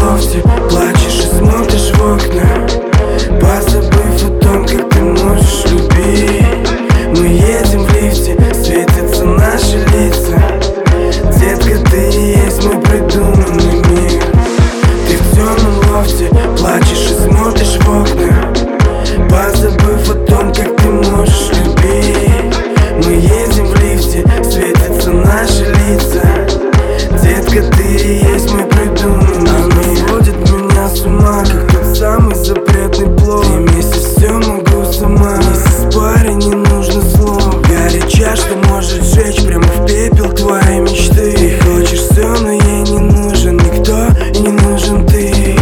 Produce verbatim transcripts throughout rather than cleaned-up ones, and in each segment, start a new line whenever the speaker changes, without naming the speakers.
лофте плачешь и смотришь в окна, позабыв о том, как ты можешь любить. Мы едем в лифте, светятся наши лица. Детка, ты и есть мой придуманный мир. Ты в темном лофте плачешь и смотришь в окна, позабыв о том, как ты можешь любить. Мы едем в лифте, светятся наши лица. Детка, ты и есть мой придуманный мир. Она сводит меня с ума, как тот самый запретный плод. И вместе все могу сама. Месяц паре не нужно слов. Горяча, что может сжечь прямо в пепел твои мечты. Ты хочешь все, но ей не нужен никто и не нужен ты.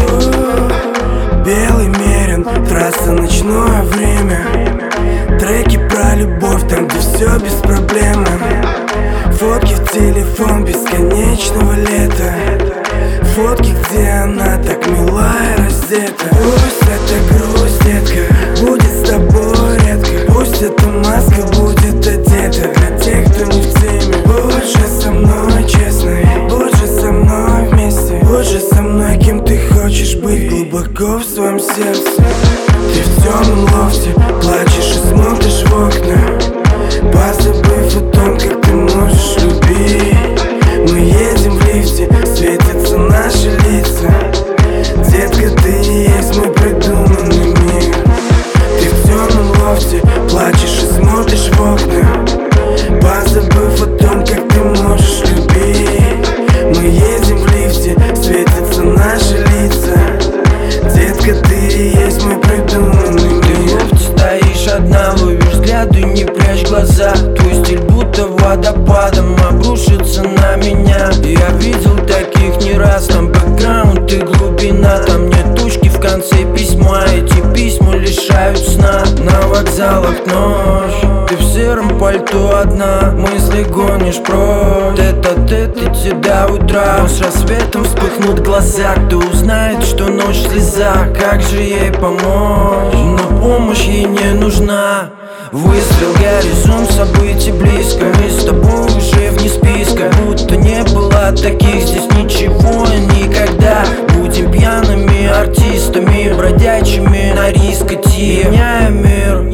Белый мерин, трасса, ночное время. Треки про любовь, там где все без проблем. Фотки в телефон бесконечного лета. Фотки, где она так мила и раздета. Пусть эта грусть, детка, будет с тобой редко. Пусть эта маска будет одета для тех, кто не в теме. Будь же со мной честной, будь же со мной вместе. Будь же со мной, кем ты хочешь быть, глубоко в своем сердце. Ты в темном лофте плачешь и смотришь в окна, позабыв о том, как ты можешь любить. Мы едем в лифте, светятся наши лица. Детка, ты и есть мой придуманный мир. Ты в темном лофте плачешь и смотришь в окна, позабыв о том, как ты можешь любить. Мы едем в лифте, светятся наши лица. Детка, ты и есть мой придуманный мир.
Ты в лофте стоишь одна, ловишь взгляды, не прячь глаза. Твой стиль будто водопадом обрушится на меня. Я видел таких не раз, там бэкграунд и глубина. Там нет тучки в конце письма, эти письма лишают сна. На вокзалах ночь, ты в сером пальто одна, мысли гонишь прочь. Тет-а-тет идти до утра, но с рассветом вспыхнут глаза. Кто узнает, что ночь слеза, как же ей помочь? Но помощь ей не нужна. Выстрел, горизонт, событий близко. Мы с тобой уже вне списка, будто не было таких здесь ничего никогда. Будем пьяными артистами, бродячими на риск идти. Меняем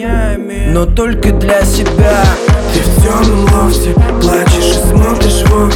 мир, но только для себя.
Ты в темном лофте плачешь и смотришь в окна,